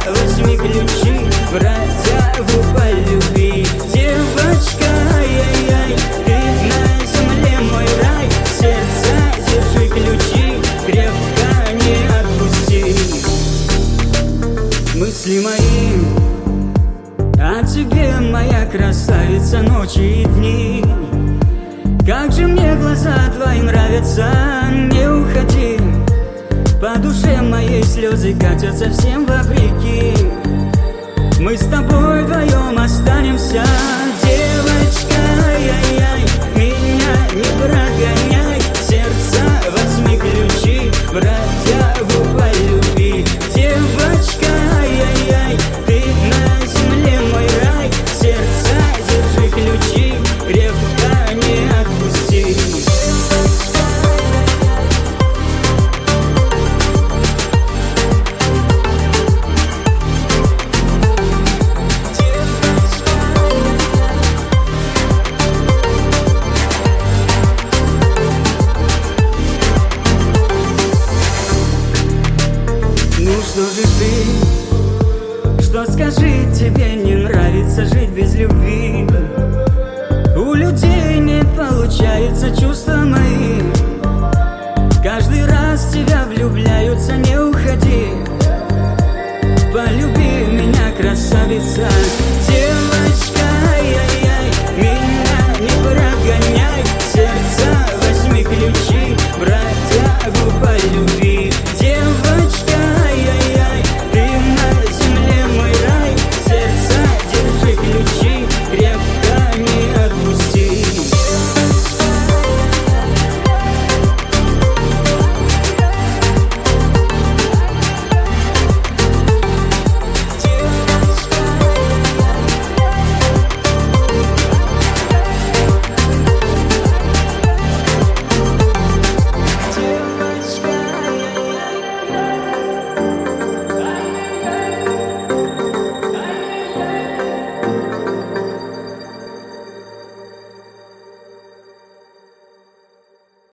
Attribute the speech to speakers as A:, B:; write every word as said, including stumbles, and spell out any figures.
A: возьми ключи, бродягу полюби. Девочка, ай-яй-яй, ты на земле мой рай, сердца держи ключи, крепко не отпусти. Мысли мои о тебе, моя красавица, ночи и дни. Как же мне глаза твои нравятся, не уходи. По душе моей слезы катятся всем вопреки. Мы с тобой вдвоем останемся. Девочка, ай-яй-яй, меня не прогоняй, сердца возьми ключи, бродягу полюби. Девочка, ай-яй-яй, ты на земле мой рай, сердца держи ключи, крепко не отпусти. Ну что же ты, что скажи, тебе не нравится жить без любви? У людей не получается, чувства мои каждый раз в тебя влюбляются, не уходи. Полюби меня, красавица.